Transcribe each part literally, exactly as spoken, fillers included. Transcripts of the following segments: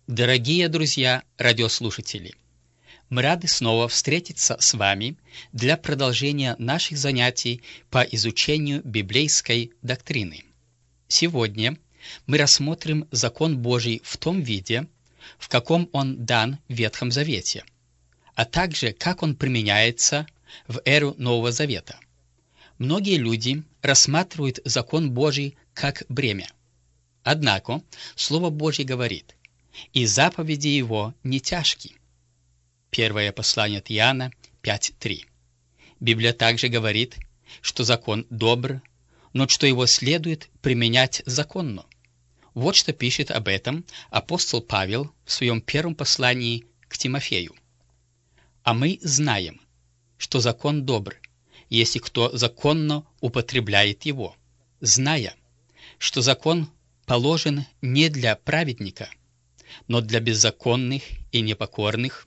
Дорогие друзья, радиослушатели, мы рады снова встретиться с вами для продолжения наших занятий по изучению библейской доктрины. Сегодня мы рассмотрим закон Божий в том виде, в каком он дан в Ветхом Завете, а также как он применяется в эру Нового Завета. Многие люди рассматривают закон Божий как бремя. Однако Слово Божье говорит: «И заповеди его не тяжки». Первое послание от Иоанна пять три. Библия также говорит, что закон добр, но что его следует применять законно. Вот что пишет об этом апостол Павел в своем первом послании к Тимофею. «А мы знаем, что закон добр, если кто законно употребляет его, зная, что закон положен не для праведника, но для беззаконных и непокорных,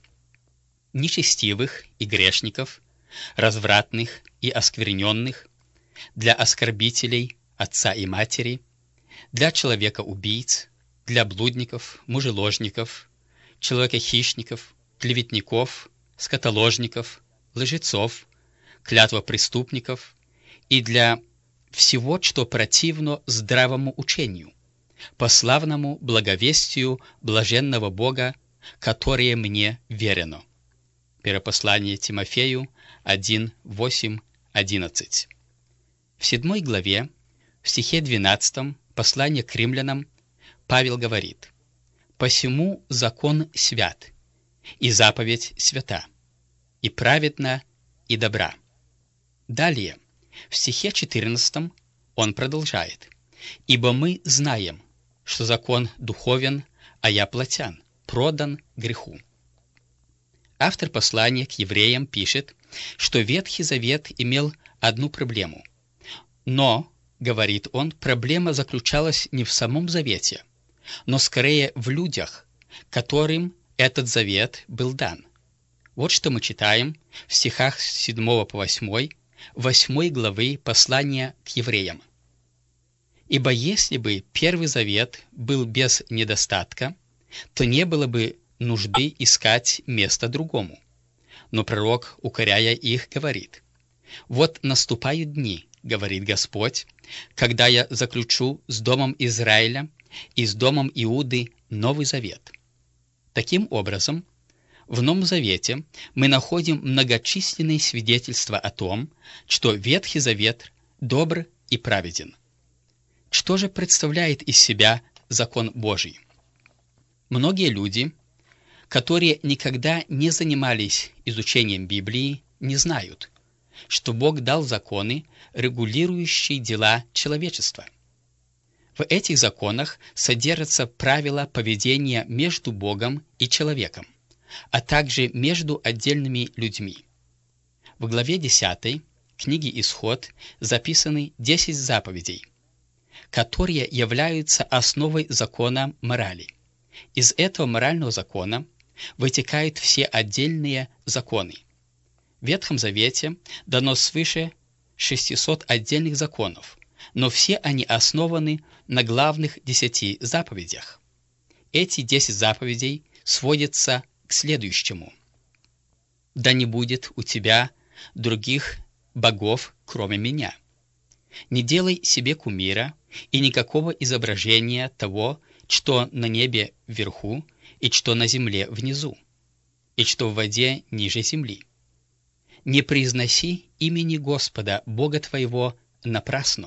нечестивых и грешников, развратных и оскверненных, для оскорбителей отца и матери, для человека-убийц, для блудников, мужеложников, человека-хищников, клеветников, скотоложников, лжецов, клятвопреступников и для всего, что противно здравому учению, по славному благовестию блаженного Бога, которое мне верено». Первое послание Тимофею один восемь одиннадцать. В седьмой главе, в стихе двенадцатом, послания к римлянам, Павел говорит: «Посему закон свят, и заповедь свята, и праведна, и добра». Далее, в стихе четырнадцатом, он продолжает: «Ибо мы знаем, что закон духовен, а я плотян, продан греху». Автор послания к евреям пишет, что Ветхий Завет имел одну проблему. Но, говорит он, проблема заключалась не в самом Завете, но скорее в людях, которым этот Завет был дан. Вот что мы читаем в стихах с седьмого по восьмой, восьмой главы послания к евреям. «Ибо если бы Первый Завет был без недостатка, то не было бы нужды искать место другому. Но пророк, укоряя их, говорит: «Вот наступают дни, — говорит Господь, — когда я заключу с домом Израиля и с домом Иуды Новый Завет». Таким образом, в Новом Завете мы находим многочисленные свидетельства о том, что Ветхий Завет добр и праведен. Что же представляет из себя закон Божий? Многие люди, которые никогда не занимались изучением Библии, не знают, что Бог дал законы, регулирующие дела человечества. В этих законах содержатся правила поведения между Богом и человеком, а также между отдельными людьми. В главе десятой книги «Исход» записаны десять заповедей, которые являются основой закона морали. Из этого морального закона вытекают все отдельные законы. В Ветхом Завете дано свыше шестисот отдельных законов, но все они основаны на главных десяти заповедях. Эти десять заповедей сводятся к следующему: «Да не будет у тебя других богов, кроме меня. Не делай себе кумира и никакого изображения того, что на небе вверху, и что на земле внизу, и что в воде ниже земли. Не произноси имени Господа, Бога твоего, напрасно.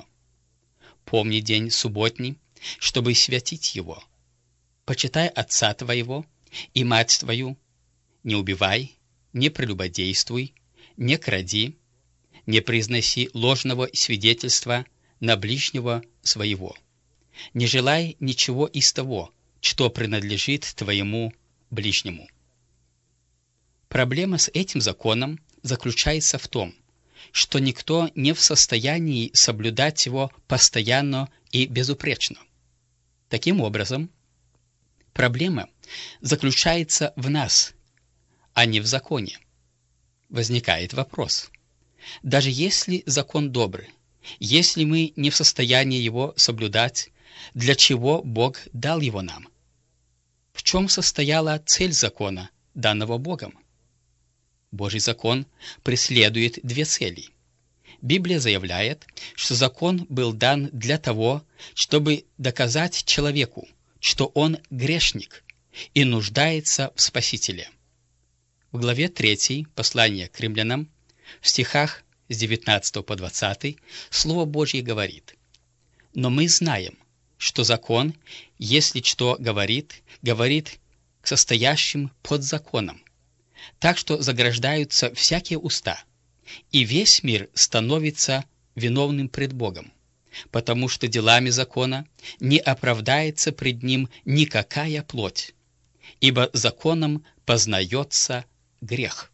Помни день субботний, чтобы святить его. Почитай отца твоего и мать твою. Не убивай, не прелюбодействуй, не кради, не произноси ложного свидетельства на ближнего своего. Не желай ничего из того, что принадлежит твоему ближнему». Проблема с этим законом заключается в том, что никто не в состоянии соблюдать его постоянно и безупречно. Таким образом, проблема заключается в нас, а не в законе. Возникает вопрос: даже если закон добрый, если мы не в состоянии его соблюдать, для чего Бог дал его нам? В чем состояла цель закона, данного Богом? Божий закон преследует две цели. Библия заявляет, что закон был дан для того, чтобы доказать человеку, что он грешник и нуждается в Спасителе. В главе третьей послания к римлянам, в стихах с девятнадцатого по двадцатый, Слово Божье говорит: «Но мы знаем, что закон, если что говорит, говорит к состоящим под законом, так что заграждаются всякие уста, и весь мир становится виновным пред Богом, потому что делами закона не оправдается пред Ним никакая плоть, ибо законом познается грех».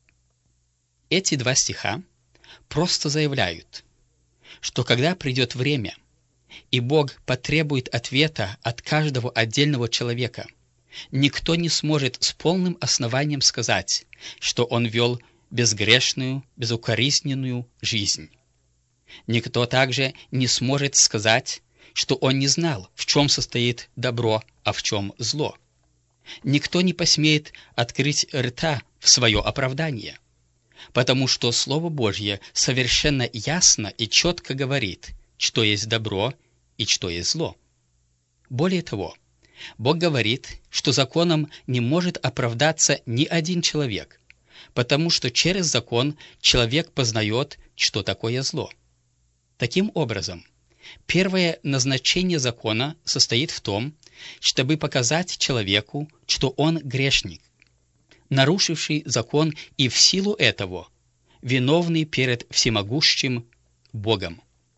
Эти два стиха просто заявляют, что когда придет время, и Бог потребует ответа от каждого отдельного человека, никто не сможет с полным основанием сказать, что он вел безгрешную, безукоризненную жизнь. Никто также не сможет сказать, что он не знал, в чем состоит добро, а в чем зло. Никто не посмеет открыть рта в свое оправдание, потому что Слово Божье совершенно ясно и четко говорит, что есть добро и что есть зло. Более того, Бог говорит, что законом не может оправдаться ни один человек, потому что через закон человек познает, что такое зло. Таким образом, первое назначение закона состоит в том, чтобы показать человеку, что он грешник, нарушивший закон и в силу этого виновный перед всемогущим Богом.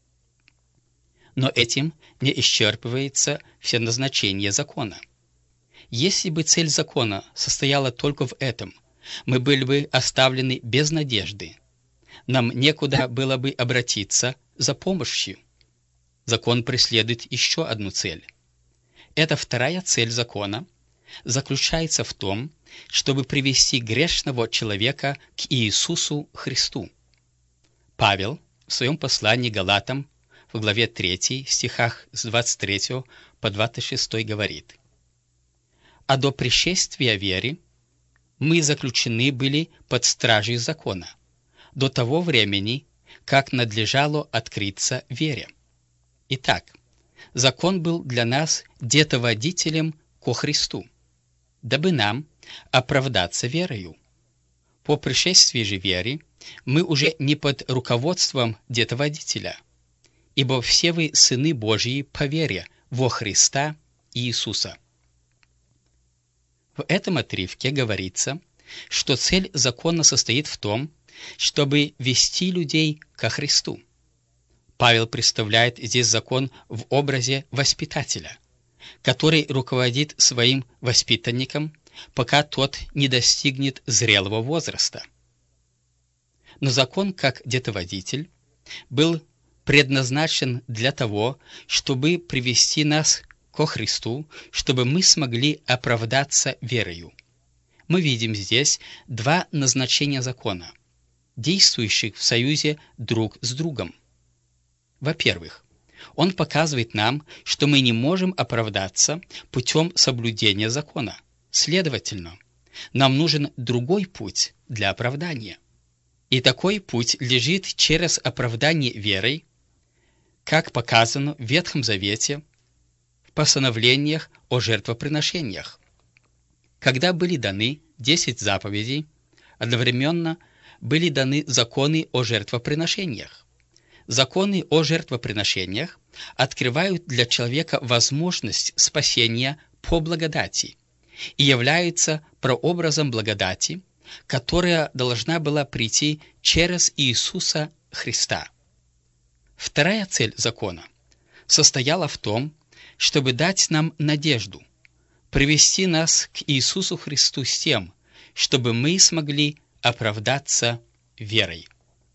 Но этим не исчерпывается все назначение закона. Если бы цель закона состояла только в этом, мы были бы оставлены без надежды. Нам некуда было бы обратиться за помощью. Закон преследует еще одну цель. Эта вторая цель закона заключается в том, чтобы привести грешного человека к Иисусу Христу. Павел в своем послании Галатам в главе третьей, стихах с двадцать третьего по двадцать шестой говорит: «А до пришествия веры мы заключены были под стражей закона, до того времени, как надлежало открыться вере. Итак, закон был для нас детоводителем ко Христу, дабы нам оправдаться верою. По пришествии же веры мы уже не под руководством детоводителя, ибо все вы сыны Божьи по вере во Христа Иисуса». В этом отрывке говорится, что цель закона состоит в том, чтобы вести людей ко Христу. Павел представляет здесь закон в образе воспитателя, который руководит своим воспитанником, пока тот не достигнет зрелого возраста. Но закон, как детоводитель, был предназначен для того, чтобы привести нас ко Христу, чтобы мы смогли оправдаться верою. Мы видим здесь два назначения закона, действующих в союзе друг с другом. Во-первых, он показывает нам, что мы не можем оправдаться путем соблюдения закона. Следовательно, нам нужен другой путь для оправдания. И такой путь лежит через оправдание верой, как показано в Ветхом Завете, в постановлениях о жертвоприношениях. Когда были даны десять заповедей, одновременно были даны законы о жертвоприношениях. Законы о жертвоприношениях открывают для человека возможность спасения по благодати и являются прообразом благодати, которая должна была прийти через Иисуса Христа. Вторая цель закона состояла в том, чтобы дать нам надежду, привести нас к Иисусу Христу с тем, чтобы мы смогли оправдаться верой.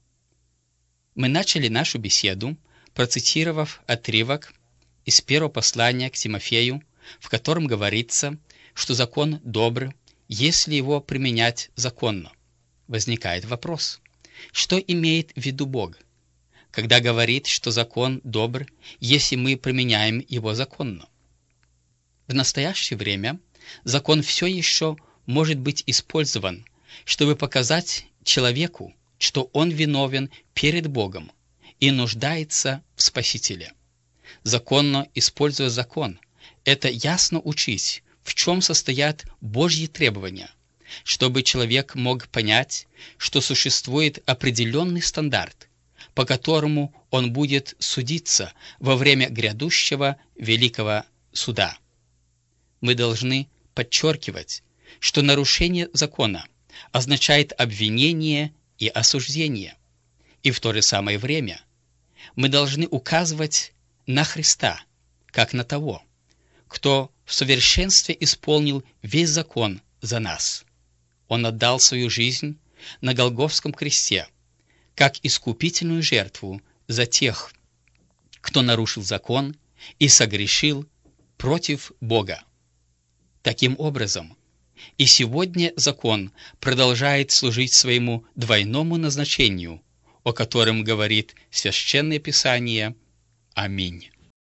Мы начали нашу беседу, процитировав отрывок из первого послания к Тимофею, в котором говорится, что закон добр, если его применять законно. Возникает вопрос, что имеет в виду Бог, когда говорит, что закон добр, если мы применяем его законно? В настоящее время Закон все еще может быть использован, чтобы показать человеку, что он виновен перед Богом и нуждается в Спасителе. Законно используя закон, это ясно учить, в чем состоят Божьи требования, чтобы человек мог понять, что существует определенный стандарт, по которому он будет судиться во время грядущего великого суда. Мы должны подчеркивать, что нарушение закона означает обвинение и осуждение, и в то же самое время мы должны указывать на Христа, как на того, кто в совершенстве исполнил весь закон за нас. Он отдал свою жизнь на Голгофском кресте, как искупительную жертву за тех, кто нарушил закон и согрешил против Бога. Таким образом, и сегодня закон продолжает служить своему двойному назначению, о котором говорит Священное Писание. Аминь.